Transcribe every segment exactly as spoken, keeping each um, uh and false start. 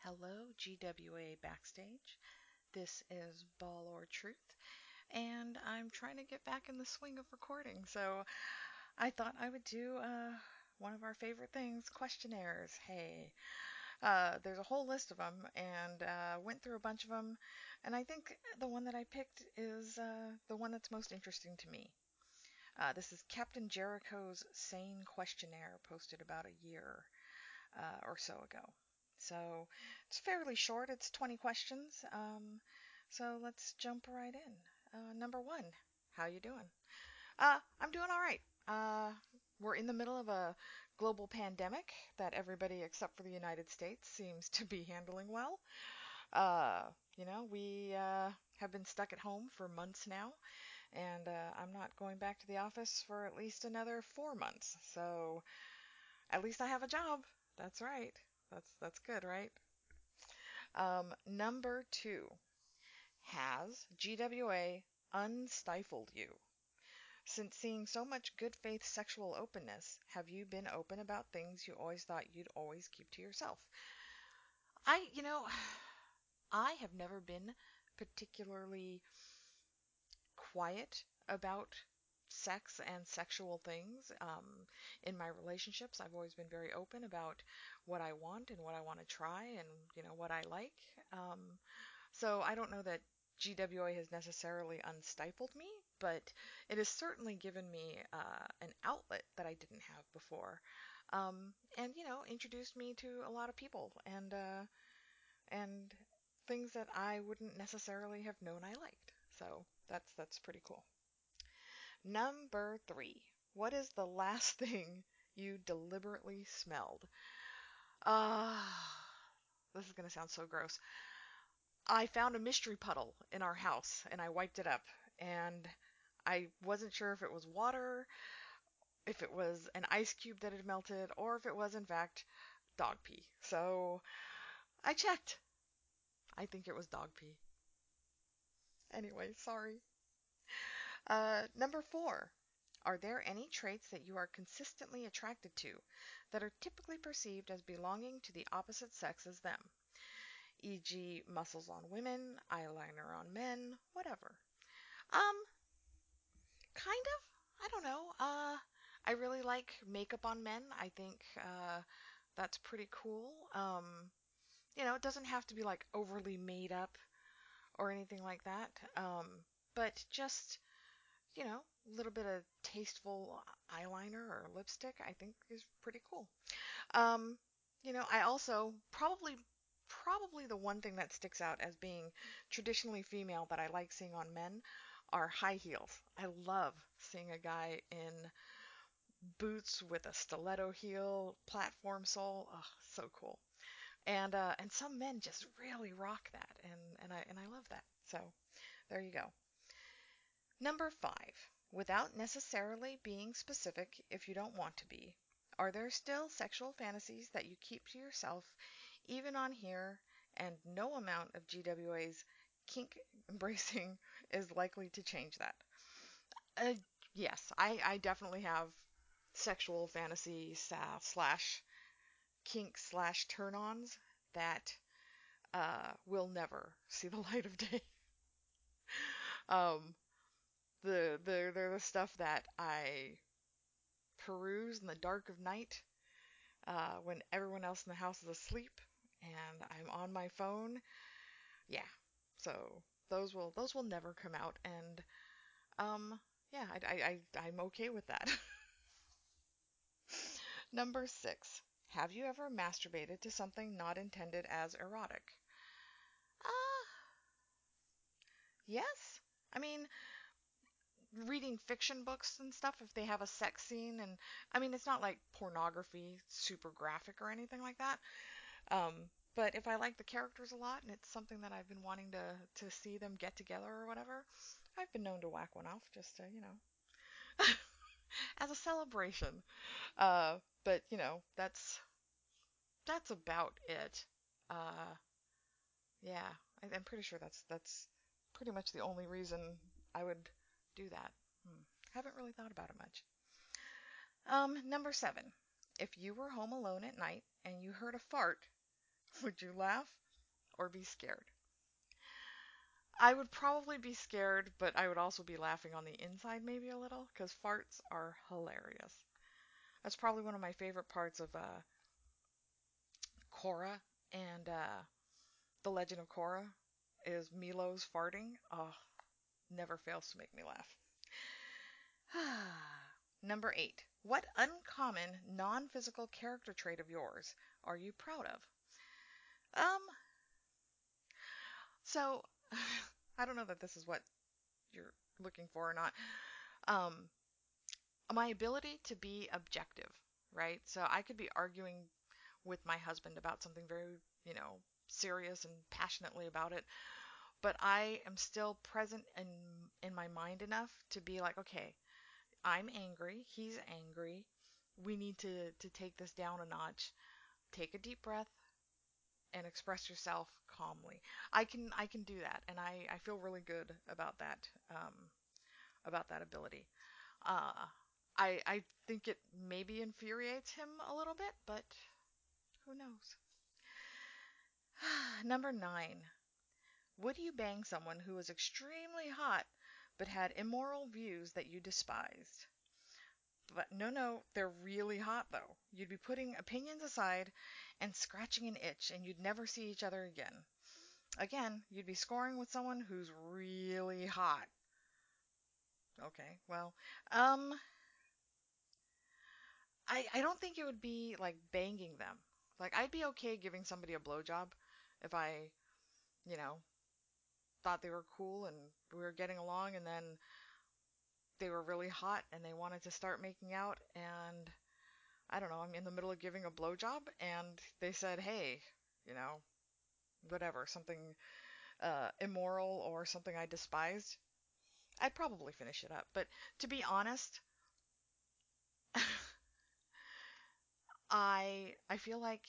Hello, G W A Backstage. This is Ball or Truth, and I'm trying to get back in the swing of recording, so I thought I would do uh, one of our favorite things, questionnaires. Hey, uh, there's a whole list of them, and uh, went through a bunch of them, and I think the one that I picked is uh, the one that's most interesting to me. Uh, this is Captain Jericho's Sane Questionnaire, posted about a year uh, or so ago. So it's fairly short. It's twenty questions. Um, so let's jump right in. Uh, number one, how you doing? Uh, I'm doing all right. Uh, we're in the middle of a global pandemic that everybody except for the United States seems to be handling well. Uh, you know, we uh, have been stuck at home for months now, and uh, I'm not going back to the office for at least another four months. So at least I have a job. That's right. That's that's good, right? Um, number two, has G W A unstifled you? Since seeing so much good faith sexual openness, have you been open about things you always thought you'd always keep to yourself? I, you know, I have never been particularly quiet about sex and sexual things. Um, in my relationships, I've always been very open about what I want and what I want to try and, you know, what I like. Um, so I don't know that G W A has necessarily unstifled me, but it has certainly given me uh, an outlet that I didn't have before. Um, and, you know, introduced me to a lot of people and, uh, and things that I wouldn't necessarily have known I liked. So that's that's pretty cool. Number three. What is the last thing you deliberately smelled? Ah, uh, this is going to sound so gross. I found a mystery puddle in our house and I wiped it up. And I wasn't sure if it was water, if it was an ice cube that had melted, or if it was, in fact, dog pee. So I checked. I think it was dog pee. Anyway, sorry. Uh, number four. Are there any traits that you are consistently attracted to that are typically perceived as belonging to the opposite sex as them? for example, muscles on women, eyeliner on men, whatever. Um, kind of. I don't know. Uh, I really like makeup on men. I think uh, that's pretty cool. Um, you know, it doesn't have to be like overly made up or anything like that. Um, but just you know, a little bit of tasteful eyeliner or lipstick, I think is pretty cool. Um, you know, I also probably probably the one thing that sticks out as being traditionally female that I like seeing on men are high heels. I love seeing a guy in boots with a stiletto heel, platform sole. Oh, so cool. And uh, and some men just really rock that, and and I and I love that. So there you go. Number five, without necessarily being specific if you don't want to be, are there still sexual fantasies that you keep to yourself, even on here, and no amount of G W A's kink embracing is likely to change that? Uh, yes, I, I definitely have sexual fantasies uh, slash kink slash turn-ons that uh, will never see the light of day. Um, the the they're the stuff that I peruse in the dark of night uh, when everyone else in the house is asleep and I'm on my phone. Yeah, so those will those will never come out, and um, yeah, I, I, I I'm okay with that. Number six. Have you ever masturbated to something not intended as erotic? Ah, uh, yes. I mean, reading fiction books and stuff, if they have a sex scene, and I mean, it's not like pornography, super graphic or anything like that. Um, but if I like the characters a lot and it's something that I've been wanting to to see them get together or whatever, I've been known to whack one off just to, you know, as a celebration. Uh, but you know, that's that's about it. Uh, yeah, I, I'm pretty sure that's that's pretty much the only reason I would do that. Hmm. Haven't really thought about it much. Um, number seven. If you were home alone at night and you heard a fart, Would you laugh or be scared? I would probably be scared, but I would also be laughing on the inside maybe a little because farts are hilarious. That's probably one of my favorite parts of uh, Korra and uh, The Legend of Korra is Milo's farting. Oh, never fails to make me laugh. Number eight. What uncommon non-physical character trait of yours are you proud of? Um, so I don't know that this is what you're looking for or not. Um, my ability to be objective, right? So I could be arguing with my husband about something very, you know, serious and passionately about it, but I am still present in in my mind enough to be like, okay, I'm angry, he's angry. We need to to take this down a notch. Take a deep breath and express yourself calmly. I can I can do that, and I I feel really good about that um, about that ability. Uh, I I think it maybe infuriates him a little bit, but who knows? Number nine. Would you bang someone who was extremely hot but had immoral views that you despised? But no, no, they're really hot though. You'd be putting opinions aside and scratching an itch, and you'd never see each other again. Again, you'd be scoring with someone who's really hot. Okay, well, um, I I don't think it would be like banging them. Like I'd be okay giving somebody a blowjob if I, you know, thought they were cool and we were getting along, and then they were really hot and they wanted to start making out, and I don't know, I'm in the middle of giving a blowjob and they said, hey, you know, whatever, something uh, immoral or something I despised, I'd probably finish it up. But to be honest, I I feel like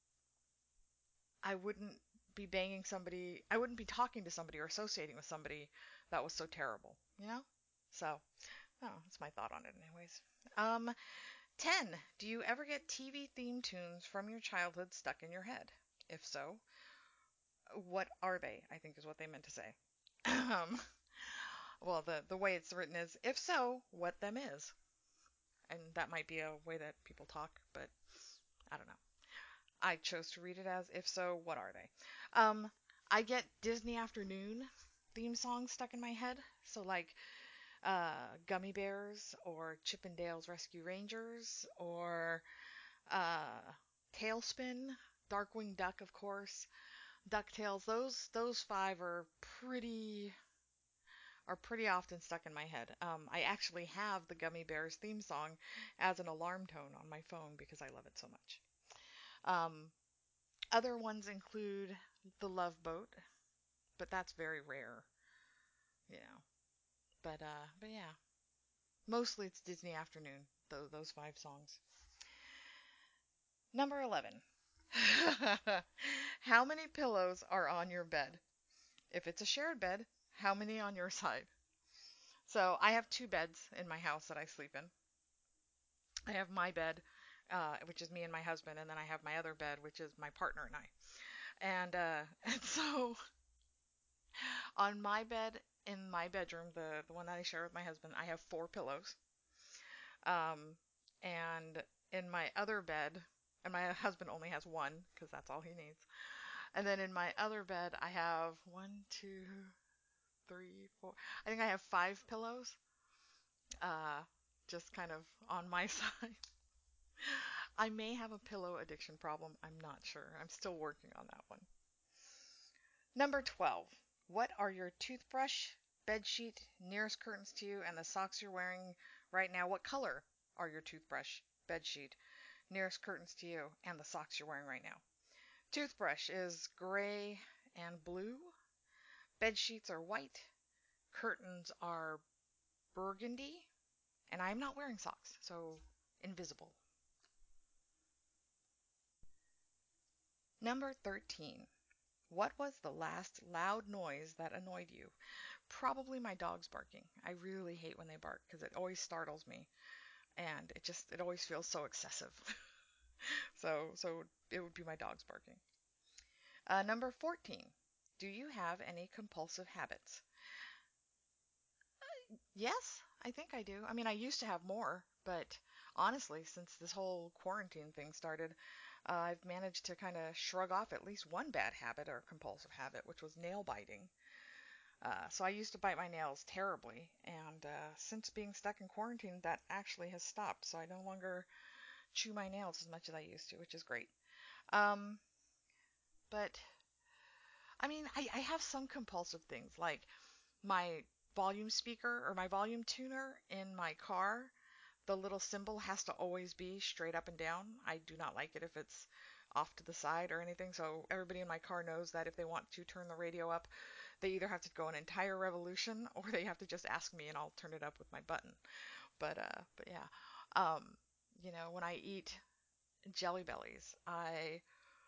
I wouldn't be banging somebody, I wouldn't be talking to somebody or associating with somebody that was so terrible, you know? So, oh, that's my thought on it anyways. Um, ten. Do you ever get T V theme tunes from your childhood stuck in your head? If so, what are they? I think is what they meant to say. um, well, the the way it's written is, if so, what them is, and that might be a way that people talk, but I don't know. I chose to read it as, if so, what are they? Um, I get Disney Afternoon theme songs stuck in my head, so like uh, Gummy Bears or Chip 'n Dale's Rescue Rangers or uh, Tailspin, Darkwing Duck, of course, DuckTales. Those those five are pretty are pretty often stuck in my head. Um, I actually have the Gummy Bears theme song as an alarm tone on my phone because I love it so much. Um, Other ones include The Love Boat, but that's very rare, you know. But uh, but yeah, mostly it's Disney Afternoon. Those those five songs. Number eleven. How many pillows are on your bed? If it's a shared bed, how many on your side? So I have two beds in my house that I sleep in. I have my bed, uh, which is me and my husband, and then I have my other bed, which is my partner and I. And uh, and so on my bed in my bedroom, the the one that I share with my husband, I have four pillows. Um, and in my other bed, and my husband only has one because that's all he needs. And then in my other bed, I have one, two, three, four. I think I have five pillows, uh, just kind of on my side. I may have a pillow addiction problem. I'm not sure. I'm still working on that one. Number twelve. What are your toothbrush, bed sheet, nearest curtains to you, and the socks you're wearing right now? What color are your toothbrush, bed sheet, nearest curtains to you, and the socks you're wearing right now? Toothbrush is gray and blue. Bed sheets are white. Curtains are burgundy. And I'm not wearing socks, so invisible. Number thirteen. What was the last loud noise that annoyed you? Probably my dog's barking. I really hate when they bark because it always startles me, and it just it always feels so excessive. so so it would be my dog's barking. Uh, number fourteen. Do you have any compulsive habits? Yes, I think I do. I mean, I used to have more, but honestly, since this whole quarantine thing started, uh, I've managed to kind of shrug off at least one bad habit or compulsive habit, which was nail biting. Uh, so I used to bite my nails terribly, and uh, since being stuck in quarantine, that actually has stopped. So I no longer chew my nails as much as I used to, which is great. Um, but I mean, I, I have some compulsive things like my volume speaker or my volume tuner in my car. The little symbol has to always be straight up and down. I do not like it if it's off to the side or anything. So everybody in my car knows that if they want to turn the radio up, they either have to go an entire revolution or they have to just ask me and I'll turn it up with my button. But uh, but yeah, um, you know, when I eat Jelly Bellies, I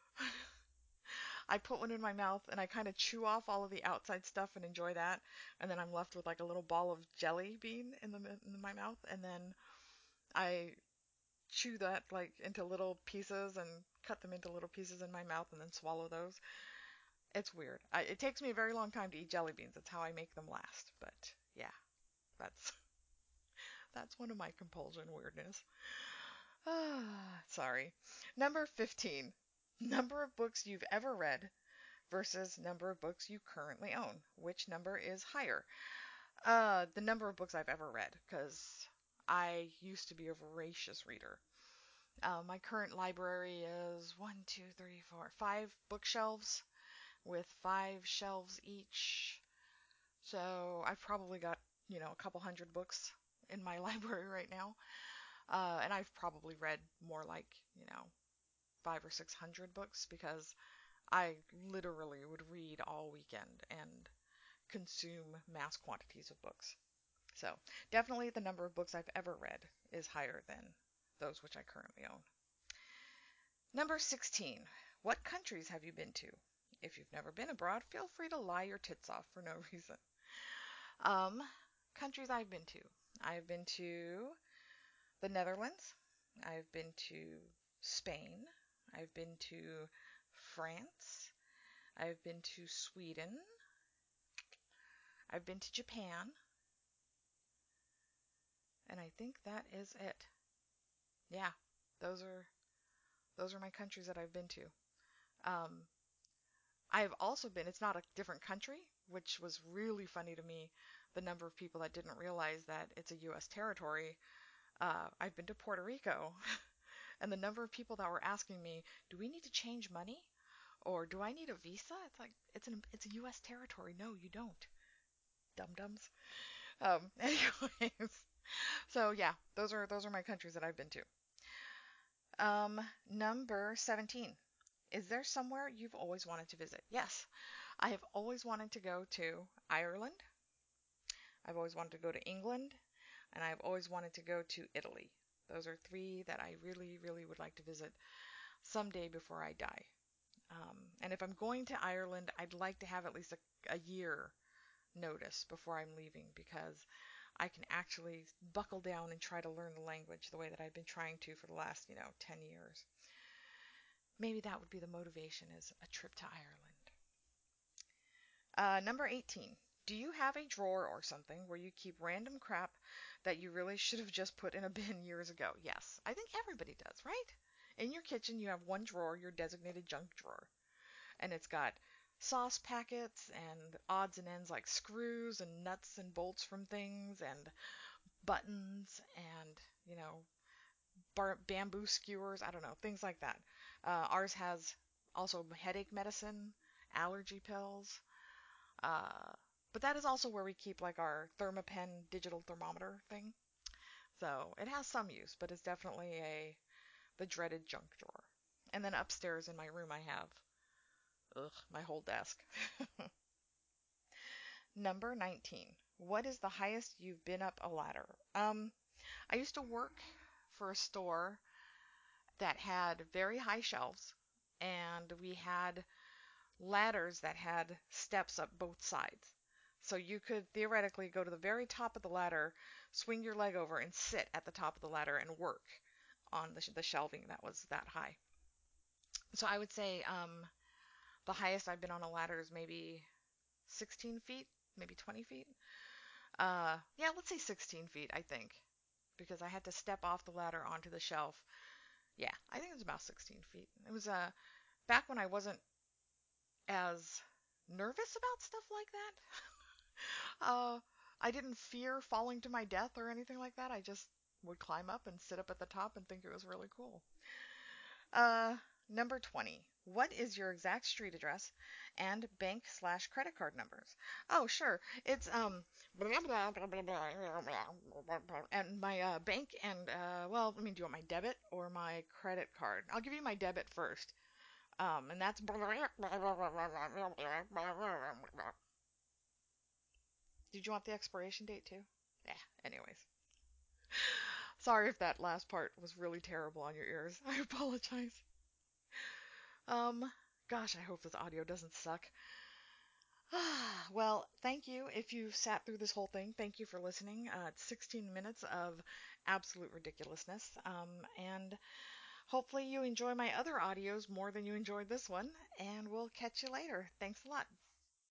I put one in my mouth and I kind of chew off all of the outside stuff and enjoy that, and then I'm left with like a little ball of jelly bean in the in my mouth, and then I chew that like into little pieces and cut them into little pieces in my mouth and then swallow those. It's weird. I, it takes me a very long time to eat jelly beans. That's how I make them last. But yeah, that's that's one of my compulsion weirdness. Ah, sorry. Number fifteen. Number of books you've ever read versus number of books you currently own. Which number is higher? Uh, the number of books I've ever read, because I used to be a voracious reader. Uh, my current library is one, two, three, four, five bookshelves with five shelves each. So I've probably got, you know, a couple hundred books in my library right now. Uh, and I've probably read more like, you know, five or six hundred books because I literally would read all weekend and consume mass quantities of books. So definitely the number of books I've ever read is higher than those which I currently own. Number sixteen. What countries have you been to? If you've never been abroad, feel free to lie your tits off for no reason. Um, Countries I've been to. I've been to the Netherlands. I've been to Spain. I've been to France. I've been to Sweden. I've been to Japan. And I think that is it. Yeah, those are those are my countries that I've been to. Um, I've also been, it's not a different country, which was really funny to me, the number of people that didn't realize that it's a U S territory. Uh, I've been to Puerto Rico, and the number of people that were asking me, do we need to change money? Or do I need a visa? It's like, it's an it's a U S territory. No, you don't. Dum-dums. Um, anyways, so yeah, those are those are my countries that I've been to. Um, number seventeen. Is there somewhere you've always wanted to visit? Yes, I have always wanted to go to Ireland. I've always wanted to go to England, and I've always wanted to go to Italy. Those are three that I really, really would like to visit someday before I die. Um, and if I'm going to Ireland, I'd like to have at least a, a year notice before I'm leaving because I can actually buckle down and try to learn the language the way that I've been trying to for the last, you know, ten years. Maybe that would be the motivation is a trip to Ireland. Uh, number eighteen. Do you have a drawer or something where you keep random crap that you really should have just put in a bin years ago? Yes, I think everybody does, right? In your kitchen, you have one drawer, your designated junk drawer, and it's got sauce packets and odds and ends like screws and nuts and bolts from things and buttons and, you know, bar- bamboo skewers, I don't know, things like that. Uh, ours has also headache medicine, allergy pills, uh, but that is also where we keep like our Thermapen digital thermometer thing. So it has some use, but it's definitely a the dreaded junk drawer. And then upstairs in my room I have ugh, my whole desk. Number nineteen. What is the highest you've been up a ladder? Um, I used to work for a store that had very high shelves, and we had ladders that had steps up both sides. So you could theoretically go to the very top of the ladder, swing your leg over, and sit at the top of the ladder and work on the, the shelving that was that high. So I would say um, The highest I've been on a ladder is maybe sixteen feet, maybe twenty feet. Uh, yeah, let's say sixteen feet, I think, because I had to step off the ladder onto the shelf. Yeah, I think it was about sixteen feet. It was uh, back when I wasn't as nervous about stuff like that. uh, I didn't fear falling to my death or anything like that. I just would climb up and sit up at the top and think it was really cool. Uh, Number twenty. What is your exact street address and bank slash credit card numbers? Oh, sure. It's um and my uh, bank and uh, well, I mean, do you want my debit or my credit card? I'll give you my debit first. Um, and that's. Did you want the expiration date too? Yeah. Anyways, sorry if that last part was really terrible on your ears. I apologize. Um, Gosh, I hope this audio doesn't suck. Well, thank you if you sat through this whole thing. Thank you for listening. Uh, it's sixteen minutes of absolute ridiculousness. Um, and hopefully you enjoy my other audios more than you enjoyed this one. And we'll catch you later. Thanks a lot.